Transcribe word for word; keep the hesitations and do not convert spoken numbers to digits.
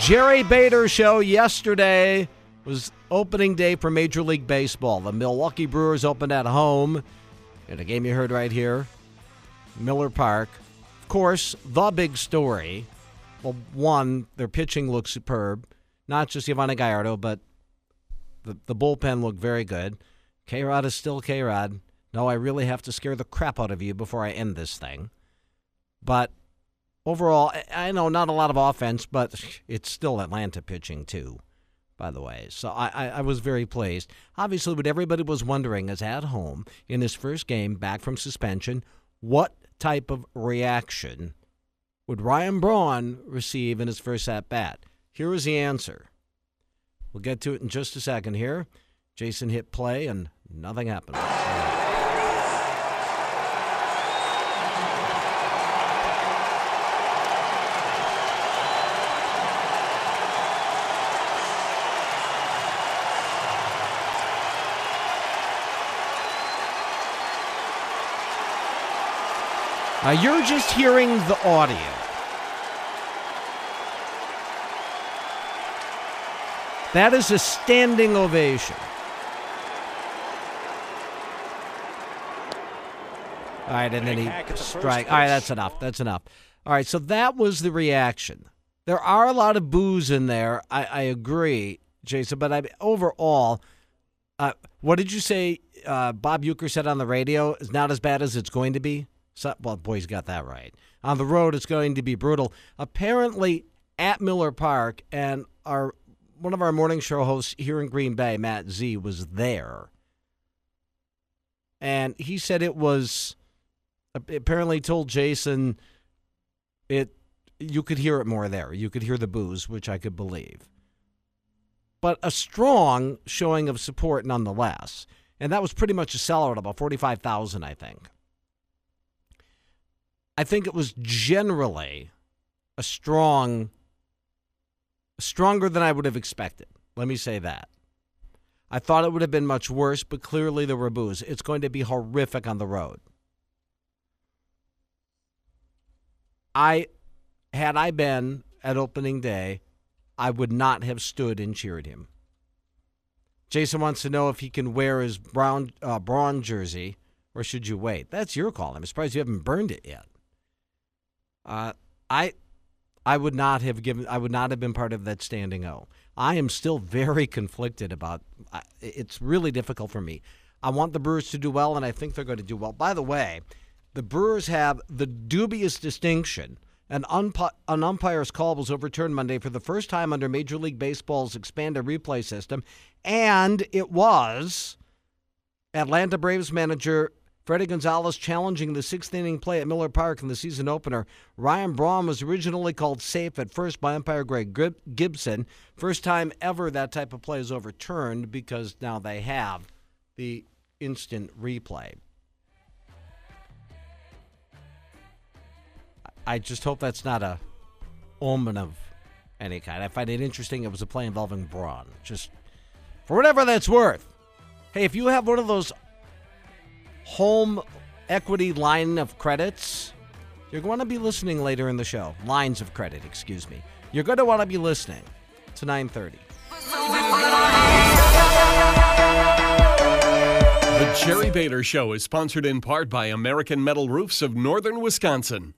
Jerry Bader Show. Yesterday was opening day for Major League Baseball. The Milwaukee Brewers opened at home in a game you heard right here, Miller Park. Of course, the big story, well, one, their pitching looked superb. Not just Yovani Gallardo, but the, the bullpen looked very good. K-Rod is still K-Rod. No, I really have to scare the crap out of you before I end this thing. But overall, I know not a lot of offense, but it's still Atlanta pitching too, by the way. So I, I, I was very pleased. Obviously, what everybody was wondering is at home in his first game back from suspension, what type of reaction would Ryan Braun receive in his first at-bat? Here is the answer. We'll get to it in just a second here. Jason hit play, and nothing happened. Now, you're just hearing the audio. That is a standing ovation. All right, and then he strike. All right, that's enough. That's enough. All right, so that was the reaction. There are a lot of boos in there. I, I agree, Jason, but I, overall, uh, what did you say uh, Bob Uecker said on the radio? Is not as bad as it's going to be? So, well, boy, he's got that right. On the road, it's going to be brutal. Apparently, at Miller Park, and our one of our morning show hosts here in Green Bay, Matt Z, was there. And he said it was, apparently told Jason, it you could hear it more there. You could hear the boos, which I could believe. But a strong showing of support nonetheless. And that was pretty much a sellout, about forty-five thousand, I think. I think it was generally a strong, stronger than I would have expected. Let me say that. I thought it would have been much worse, but clearly there were boos. It's going to be horrific on the road. I, had I been at opening day, I would not have stood and cheered him. Jason wants to know if he can wear his brown uh, Braun jersey, or should you wait? That's your call. I'm surprised you haven't burned it yet. Uh, I, I would not have given. I would not have been part of that standing O. I am still very conflicted about. Uh, it's really difficult for me. I want the Brewers to do well, and I think they're going to do well. By the way, the Brewers have the dubious distinction. An, ump- an umpire's call was overturned Monday for the first time under Major League Baseball's expanded replay system, and it was Atlanta Braves manager Freddie Gonzalez challenging the sixth inning play at Miller Park in the season opener. Ryan Braun was originally called safe at first by umpire Greg Gibson. First time ever that type of play is overturned because now they have the instant replay. I just hope that's not a omen of any kind. I find it interesting it was a play involving Braun. Just for whatever that's worth. Hey, if you have one of those home equity line of credits, you're going to be listening later in the show. Lines of credit, excuse me. You're going to want to be listening to nine thirty. The Jerry Bader Show is sponsored in part by American Metal Roofs of Northern Wisconsin.